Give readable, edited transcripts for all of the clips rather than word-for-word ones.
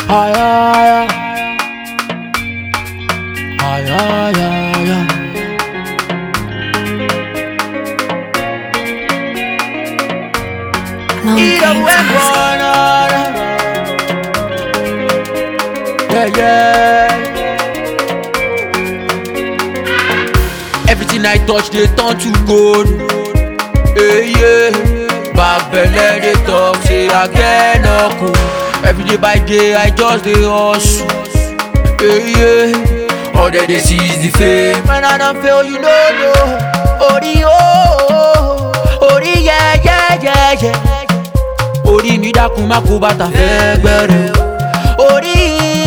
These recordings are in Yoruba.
Ay, ay, ay. Ay, ay, ay, ay. Yeah, yeah. Everything I touch, they turn to gold. Hey, yeah. Back belly, they talk, say I get no cool. Every day by day, I just dey hustle. Hey, yeah. All that they see is the fame, and I don't feel you know. Ori oh, ori yeah, yeah, yeah, yeah. Ori mi dákun má kó bàtà fẹ́ gbẹ́rẹ́. Ori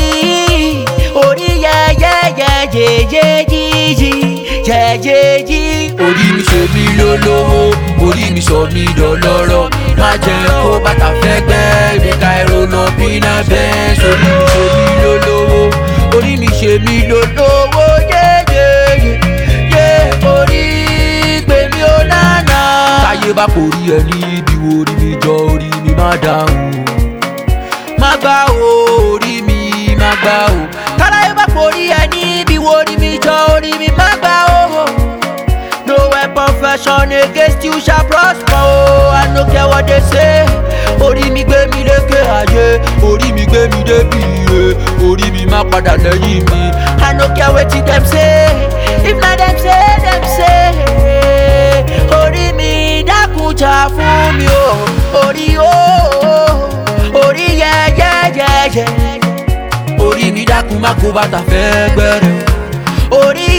yeah, yeah, yeah, yeah, yeah, yeah, yeah, yeah. Orí mi ṣe mí lólówó, orí mi sọ mí dọlọ́rọ̀. Má jẹ́ kó bàtà fẹ́ gbẹ́, ibi Cairo lọ bínà bẹ́ẹ̀. Orí mi ṣe mí lólówó, orí mi ṣe mí lólówó. Yeah, yeah, yeah, yeah. Orí gbé mi ó nánà. Táyé bá kò rí ẹni ibi wo orí mi jọ, orí mi má dáhùn. Má gbà ó, orí mi má gbà ó. Táyé bá kò rí ẹni ibi wo orí mi jọ, orí mi má gbà ó. No weapon fashion against you shall prosper. Oh, I don't care what they say. Orí mi gbé mi lékè ayé, orí mi gbé mi débi ire, orí mi má padà lẹ́yìn mi. I don't care wetin dem say, if na dem say. Orí mi dákun jà fún mi o. Orí orí yeah, yeah, yeah, yeah. Orí mi dákun má kó bàtà fẹ́ gbẹ́rẹ́. Orí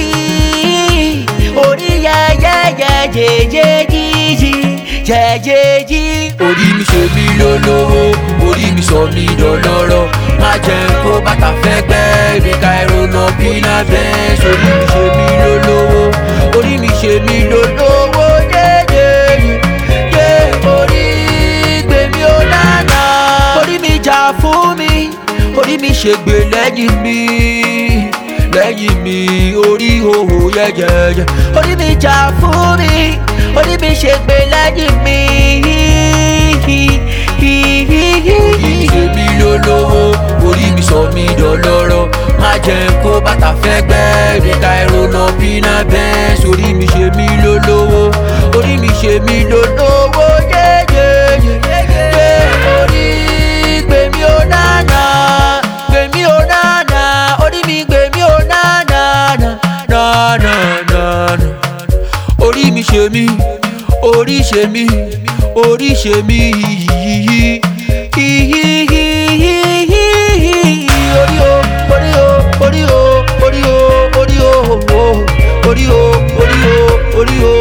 yeah, yeah, yeah, yeah, yeah, yeah, yeah, yeah. Orí mi ṣe mí lólówó, orí mi sọ mí dọlọ́rọ̀. Má jẹ́ kó bàtà fẹ́ gbẹ́, ibi Cairo lọ bínà bẹ́ẹ̀. Orí mi ṣe mí lólówó, orí mi ṣe mí lólówó. Yeah, yeah, yeah. Orí gbé mi ó nánà. Orí mi jà fún mi, orí mi ṣègbè lẹ́yìn mi. Lẹ́yìn mi, orí òhò yẹ́yẹ́yẹ́. Orí mi jà fún mi, orí mi ṣègbè lẹ́yìn mi. Orí mi ṣe mí lólówó, orí mi sọ mí dọlọ́rọ̀. Má jẹ́ kó bàtà fẹ́ gbẹ́, ibi Cairo lọ bínà bẹ́ẹ̀. Orí mi ṣe mí lólówó, orí mi ṣe mí lólówó. Yẹ́yẹ́yẹ́. Orí gbé mi ó nánà, gbé mi ó nánà. Orí mi gbé mi ó nánà, nánà, nánà. Orí mi ṣe mí, orí ṣe mí, orí ṣe mí. Orí o, orí o, orí o, orí o, orí o, orí o, orí o, orí o.